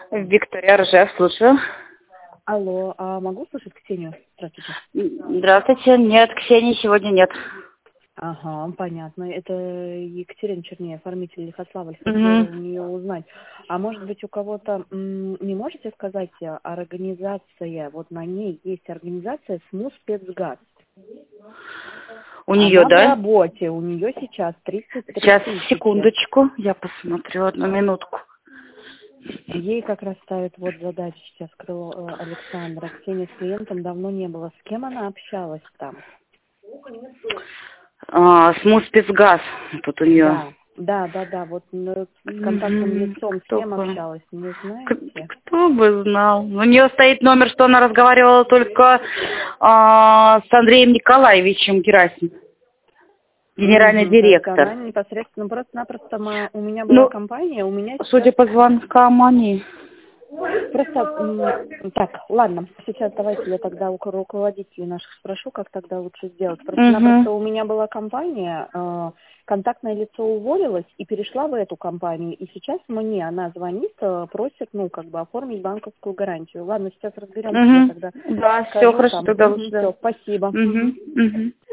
Виктория Ржев, слушаю. Алло, а могу слышать Ксению? Здравствуйте. Здравствуйте. Нет, Ксении сегодня нет. Ага, понятно. Это Екатерина Чернея, оформитель Лихославль. Хотела Угу. у нее узнать. А может быть у кого-то, не можете сказать, организация, вот на ней есть организация СМУ «Спецгаз». У нее, Она в да? работе, у нее сейчас 33 Сейчас, тысячи. секундочку, я посмотрю, одну минутку. Ей как раз ставит вот задачу сейчас крыло Александра. Ксения с клиентом давно не было. С кем она общалась там? СМУ «Спецгаз» тут у нее. Да. Вот с контактным лицом с Кто кем бы? общалась, не знаете? Кто бы знал. У нее стоит номер, что она разговаривала только с Андреем Николаевичем Герасимовым, генеральный То есть она директор. непосредственно, просто-напросто у меня была Ну, компания, у меня сейчас... судя по звонкам, они. Просто, так, ладно, сейчас давайте я тогда у руководителей наших спрошу, как тогда лучше сделать. Угу. Просто-напросто у меня была компания, контактное лицо уволилось и перешла в эту компанию, и сейчас мне она звонит, просит, оформить банковскую гарантию. Ладно, сейчас разберемся, я тогда Угу. Да, все скажу хорошо, там. тогда лучше. Да. Все, спасибо. Угу. Угу.